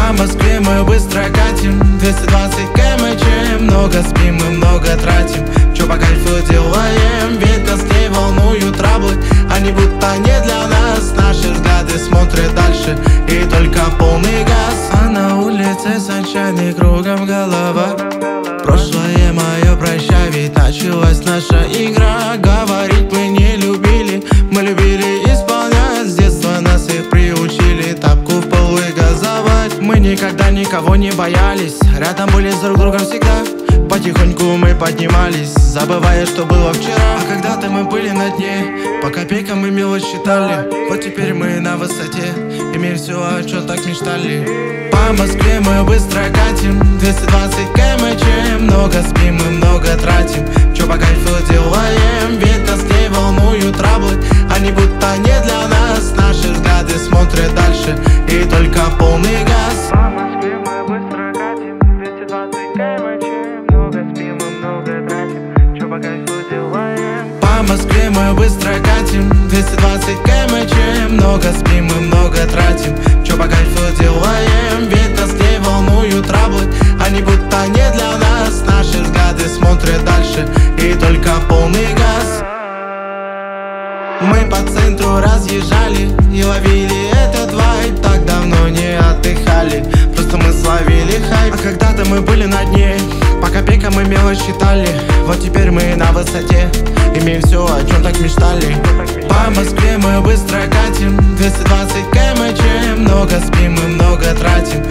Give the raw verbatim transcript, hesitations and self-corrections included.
По Москве мы быстро катим, двести двадцать километров. Много спим, мы много тратим. Чё по кайфу делаем? Ведь нас не волнуют траблы. Они будто не для нас. Наши взгляды смотрят дальше, и только полный газ. А на улице sunshine и кругом голова. Прошлое мое прощай, ведь началась наша игра. Говорить мы не любили, мы любили исполнять. С детства нас и приучили тапку в пол и газовать. Мы никогда никого не боялись, рядом были с друг другом всегда. Потихоньку мы поднимались, забывая, что было вчера. А когда-то мы были на дне, по копейкам мы мелочь считали. Вот теперь мы на высоте, имеем все, о чем так мечтали. По Москве мы быстро катим, двести двадцать километров. Много спим, мы много тратим. Чё по кайфу делаем? Ведь нас не волнуют траблы. Они будто не для нас. Наши взгляды смотрят дальше, и только полный газ. По Москве мы быстро катим, двести двадцать километров. Много спим, мы много тратим. Чё по кайфу делаем? По Москве мы быстро катим, двести двадцать километров. Много спим, мы много тратим. Чё по кайфу делаем? Ведь нас не волнуют траблы. Они будто не для нас. Наши взгляды смотрят дальше, и только полный газ. Мы по центру разъезжали и ловили этот вайб. Так давно не отдыхали, просто мы словили хайп. А когда-то мы были на дне, по копейкам мы мелочь считали. Вот теперь мы на высоте, имеем все, о чем так мечтали. По Москве мы быстро катим, двести двадцать километров. Много спим, мы много тратим.